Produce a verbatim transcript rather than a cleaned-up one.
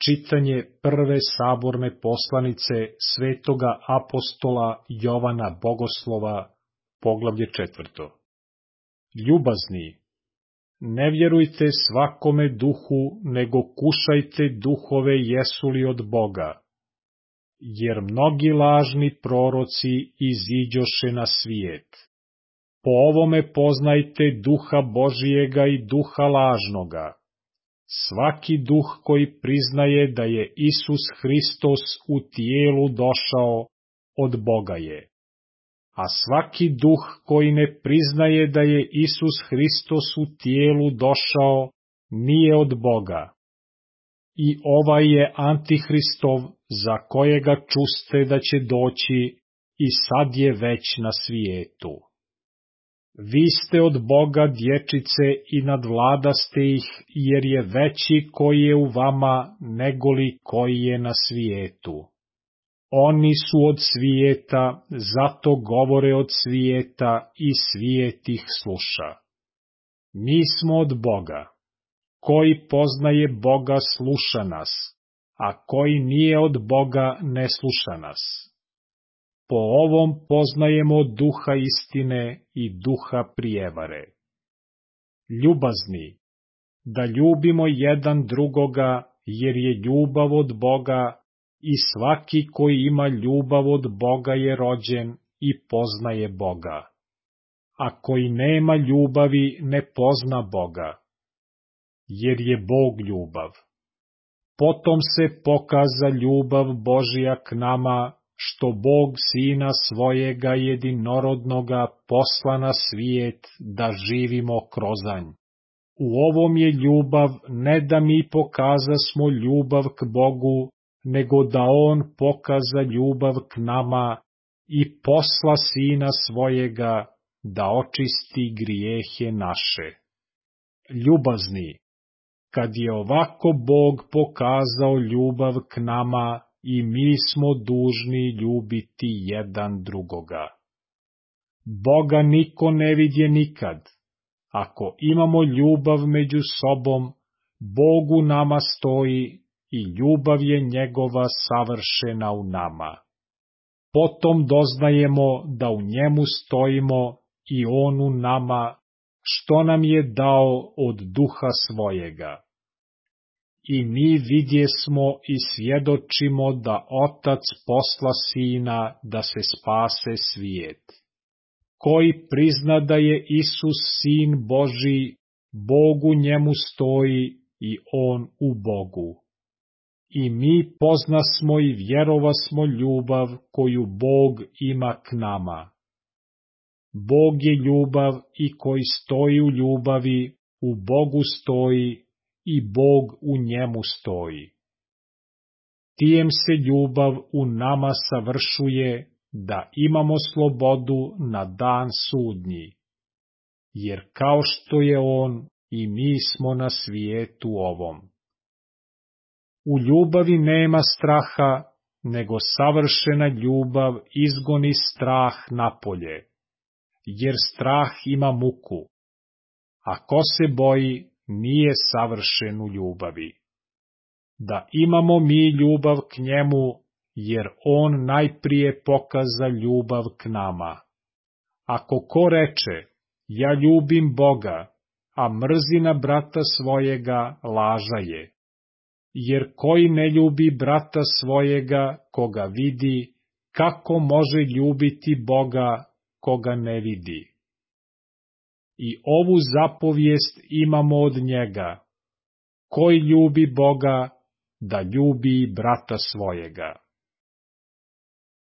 Čitanje prve saborne poslanice svetoga apostola Jovana Bogoslova, poglavlje četvrto. Ljubazni, ne vjerujte svakome duhu, nego kušajte duhove jesu li od Boga, jer mnogi lažni proroci iziđoše na svijet. Po ovome poznajte duha Božijega i duha lažnoga. Svaki duh koji priznaje da je Isus Hristos u tijelu došao, od Boga je. A svaki duh koji ne priznaje da je Isus Hristos u tijelu došao, nije od Boga. I ovaj je Antihristov, za kojega čuste da će doći, i sad je već na svijetu. Vi ste od Boga dječice i nadvladaste ih, jer je veći koji je u vama, negoli koji je na svijetu. Oni su od svijeta, zato govore od svijeta i svijet ih sluša. Mi smo od Boga. Koji poznaje Boga sluša nas, a koji nije od Boga ne sluša nas. Po ovom poznajemo duha istine i duha prijevare. Ljubazni, da ljubimo jedan drugoga, jer je ljubav od Boga, i svaki koji ima ljubav od Boga je rođen i poznaje Boga. A koji nema ljubavi ne pozna Boga, jer je Bog ljubav. Potom se pokaza ljubav Božija k nama, što Bog Sina svojega jedinorodnoga posla na svijet da živimo kroz nj. U ovom je ljubav, ne da mi pokazasmo ljubav k Bogu, nego da On pokaza ljubav k nama i posla Sina svojega da očisti grijehe naše. Ljubazni, kad je ovako Bog pokazao ljubav k nama, i mi smo dužni ljubiti jedan drugoga. Boga niko ne vidje nikad. Ako imamo ljubav među sobom, Bog u nama stoji i ljubav je njegova savršena u nama. Potom doznajemo da u njemu stojimo i on u nama, što nam je dao od duha svojega. I mi vidjesmo i svjedočimo da Otac posla Sina da se spase svijet. Koji prizna da je Isus Sin Božji, Bog u njemu stoji i on u Bogu. I mi poznasmo i vjerovasmo ljubav koju Bog ima k nama. Bog je ljubav i koji stoji u ljubavi, u Bogu stoji i Bog u njemu stoji. Tijem se ljubav u nama savršuje, da imamo slobodu na dan sudnji, jer kao što je On, i mi smo na svijetu ovom. U ljubavi nema straha, nego savršena ljubav izgoni strah napolje, jer strah ima muku, a ko se boji, nije savršen u ljubavi. Da imamo mi ljubav k njemu, jer on najprije pokaza ljubav k nama. Ako ko reče, ja ljubim Boga, a mrzi na brata svojega, laža je. Jer koji ne ljubi brata svojega, koga vidi, kako može ljubiti Boga, koga ne vidi? I ovu zapovijest imamo od njega. Koji ljubi Boga, da ljubi brata svojega.